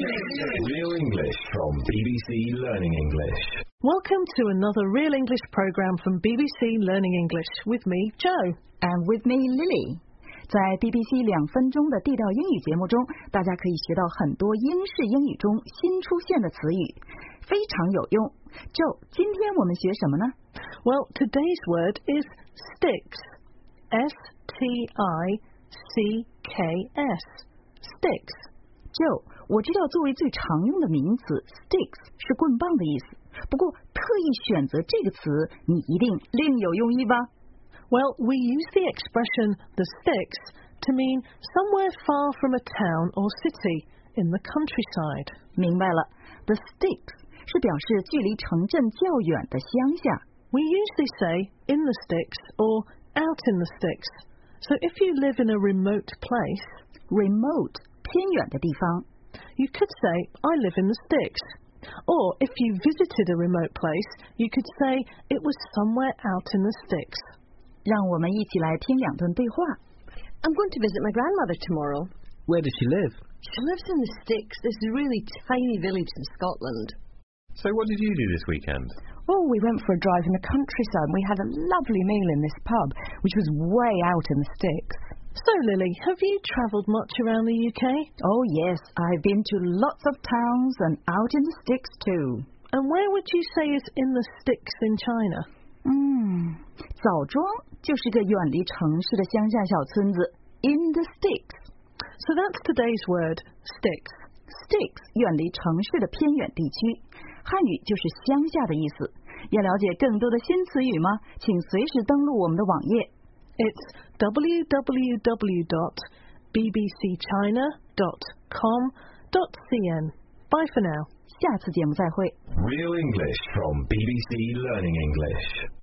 Real English from BBC Learning English. Welcome to another Real English program from BBC Learning English with me, Joe. And with me, Lily. 在 BBC 2分钟的地道英语节目中，大家可以学到很多英式英语中新出现的词语，非常有用。Joe， 今天我们学什么呢？ Well, today's word is sticks. S-T-I-C-K-S. Sticks. Joe， 我知道作为最常用的名词 sticks 是棍棒的意思，不过特意选择这个词，你一定另有用意吧？ Well, we use the expression the sticks to mean somewhere far from a town or city in the countryside. 明白了 ，the sticks 是表示距离城镇较远的乡下。 We usually say in the sticks or out in the sticks. So if you live in a remote place, remote 偏远的地方 you could say I live in the sticks. Or if you visited a remote place, you could say it was somewhere out in the sticks. 让我们一起来听两段对话。 I'm going to visit my grandmother tomorrow. Where does she live? She lives in the sticks, this really tiny village in Scotland. So what did you do this weekend? Oh, we went for a drive in the countryside. We had a lovely meal in this pub, which was way out in the sticks. So, Lily, have you travelled much around the UK? Oh, yes. I've been to lots of towns and out in the sticks too. And where would you say is in the sticks in China? 枣庄就是个远离城市的乡下小村子 in the sticks. So that's today's word, sticks. Sticks 远离城市的偏远地区，汉语就是乡下的意思。要了解更多的新词语吗？请随时登录我们的网页。 It's www.bbcchina.com.cn. Bye for now. 下次节目再会。 Real English from BBC Learning English.